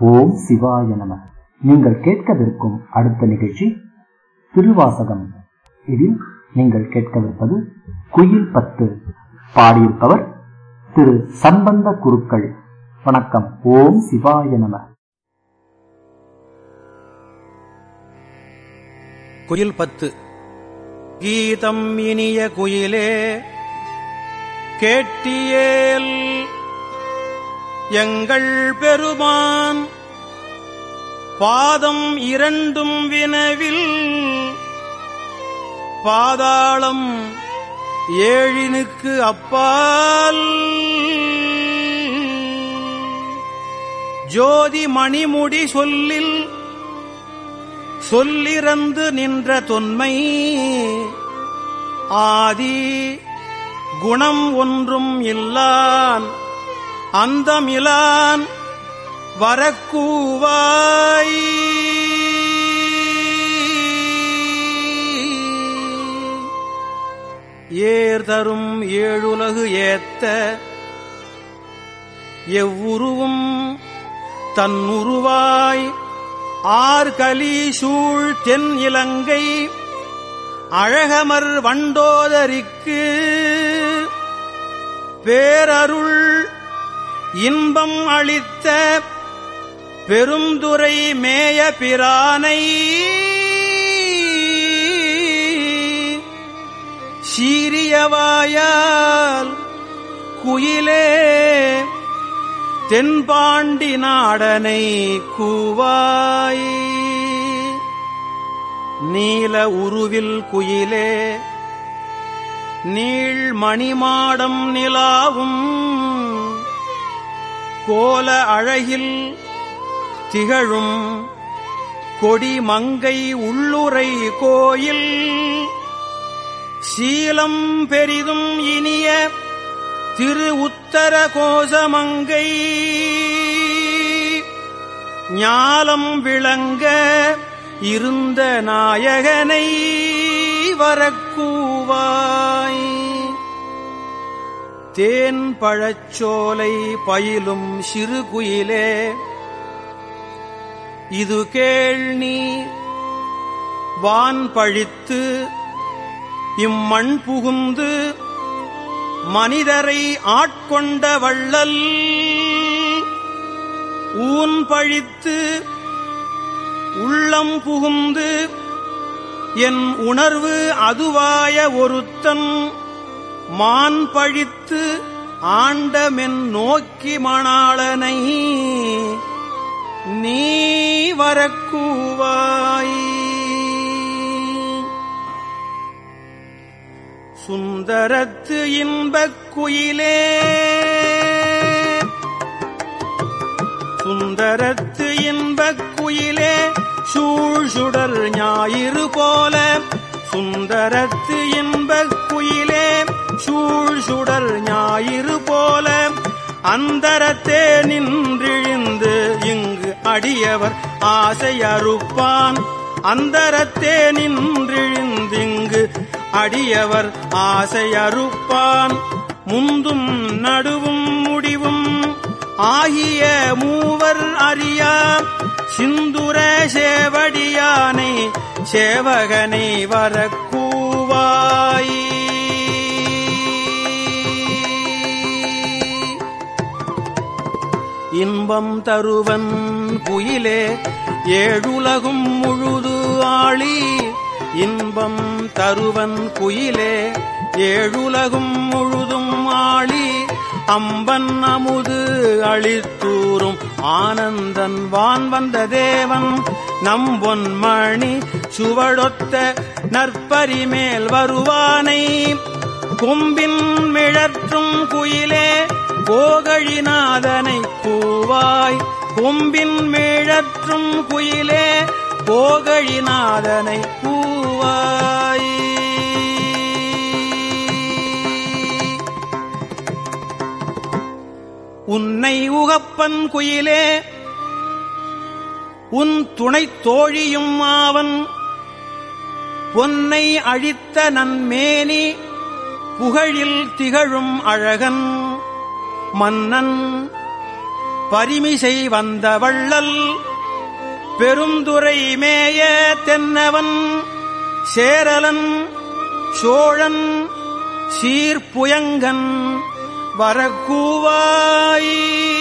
ஓம் சிவாய நம. நீங்கள் கேட்கவிருக்கும் அடுத்த நிகழ்ச்சி திருவாசகம். இதில் நீங்கள் கேட்கவிருப்பது குயில் 10. பாடியிருப்பவர் திரு சம்பந்த குருக்கள். வணக்கம். ஓம் சிவாய நம. குயில் 10. கீதம் இனிய குயிலே கேட்டியேல் எங்கள் பெருமான் பாதம் இரண்டும் வினவில் பாதாளம் ஏழினுக்கு அப்பால் ஜோதி மணிமுடி சொல்லில் சொல்லிறந்து நின்ற தொன்மை ஆதி குணம் ஒன்றும் இல்லான் அந்தமிலான் வரக்கூவாய் ஏர்தரும் ஏழுலகு ஏத்த எவ்வுருவும் தன்னுருவாய் ஆர்கலி சூழ் தென் இலங்கை அழகமர் வண்டோதரிக்கு பேரருள் இன்பம் அளித்த பெருந்துரை மேய பிரானை சீரியவாயால் குயிலே தென்பாண்டி நாடனை கூவாய் நீல உருவில் குயிலே நீள் மணிமாடம் நிலாவும் கோல அழகில் திகழும் கொடி மங்கை உள்ளுரை கோயில் சீலம் பெரிதும் இனிய திரு உத்தர கோசமங்கை ஞாலம் விளங்க இருந்த நாயகனை வரக்கூவாய் தேன் பழச்சோலை பயிலும் சிறு குயிலே இது கேள் நீ வான் பழித்து இம்மண் புகுந்து மனிதரை ஆட்கொண்ட வள்ளல் ஊன் பழித்து உள்ளம் புகுந்து என் உணர்வு அதுவாய ஒருத்தன் மான் பழித்து ஆண்டமென் நோக்கி மணாளனை நீ வரக்கூவாய் சுந்தரத்து இன்பக் குயிலே சுந்தரத்து இன்பக் குயிலே சூழ்சுடர் ஞாயிறு போல சுந்தரத்து இன்பக் குயிலே சூழ்சுடர் ஞாயிறு போல அந்தரத்தே நின்றிழிந்து இங்கு அடியவர் ஆசை அறுப்பான் அந்தரத்தே நின்றிழிந்திங்கு அடியவர் ஆசை அறுப்பான் முந்தும் நடுவும் முடிவும் ஆகிய மூவர் அறியா சிந்துர சேவடியானை சேவகனை வரக்கூவாய் இன்பம் தருவன் குயிலே ஏழுலகும் முழுது ஆளி இன்பம் தருவன் குயிலே ஏழுலகும் முழுதும் ஆளி அம்பன் அமுது அளித்தூரும் ஆனந்தன் வான் வந்த தேவன் நம்பொன்மணி சுவடொத்த நற்பரிமேல் வருவானை கொம்பின் மிழற்றும் குயிலே போகழிநாதனை கூவாய் கொம்பின் மிழற்றும் குயிலே போகழிநாதனை கூவாய் உன்னை உகப்பன் குயிலே உன் துணைத் தோழியும் ஆவன் பொன்னை அழித்த நன்மேனி புகழில் திகழும் அழகன் மன்னன் பரிமிசை வந்த வள்ளல் பெருந்துரை மேய தென்னவன் சேரலன் சோழன் சீர்புயங்கன் வரக்கூவாய்.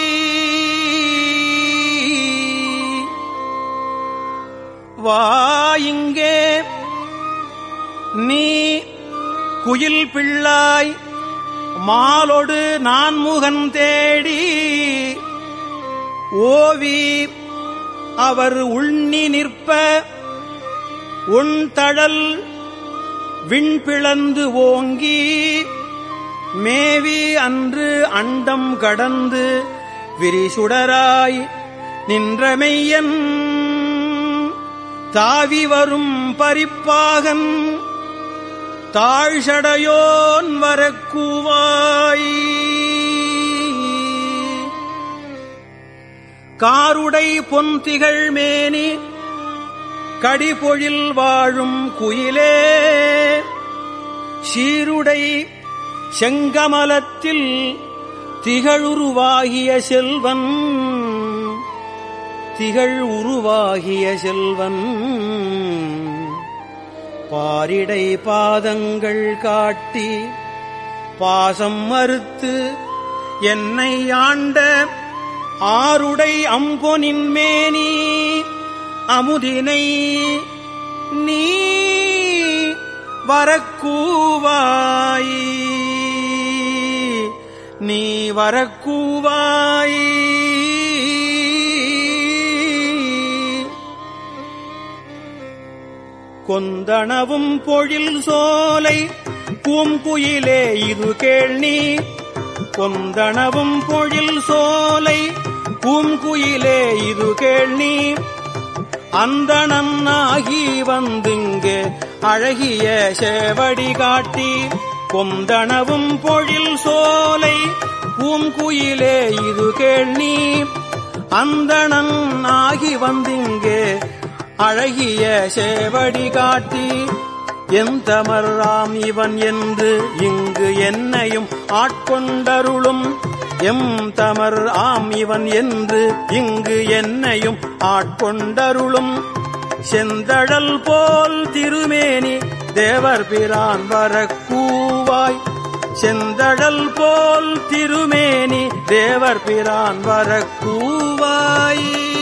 வாயிங்கே நீ குயில் பிள்ளாய் மாலொடு நான்முகன் தேடி ஓவி அவர் உண்ணி நிற்ப உன் தழல் விண்பிளந்து ஓங்கி மேவி அன்று அண்டம் கடந்து விரிசுடராய் நின்றமெய்யன் தாவி வரும் பரிப்பாகன் தாழ்சடையோன் வரக்கூவாய். காருடை பொன்திகள் மேனி கடிபொழில் வாழும் குயிலே சீருடை செங்கமலத்தில் திகழுருவாகிய செல்வன் திகழுருவாகிய செல்வன் பாரிடை பாதங்கள் காட்டி பாசம் மறுத்து என்னை ஆண்ட ஆருடை அம்பொனின் மேனி அமுதினை நீ வரக்கூவாய். நீ வரக்கூவாய். கொந்தனவும் பொழில் சோலை பூங்குயிலே இது கேள்நீ கொந்தனவும் பொழில் சோலை பூங்குயிலே இது கேள்நீ அந்தணன் ஆகி வந்திங்கு அழகிய சேவடி காட்டி கொந்தனவும் பொழில் சோலை பூங்குயிலே இது கேள்நீ அந்தணன் ஆகி வந்திங்கு அழகிய சேவடி காட்டி எந்தமர்ராம் இவன் என்று இங்கு என்னையும் ஆட்கொண்டருளும் எம் தமர் ஆம் இவன் என்று இங்கு என்னையும் ஆட்கொண்டருளும் செந்தழல் போல் திருமேனி தேவர் பிரான் வரக்கூவாய். செந்தழல் போல் திருமேனி தேவர் பிரான் வரக்கூவாய்.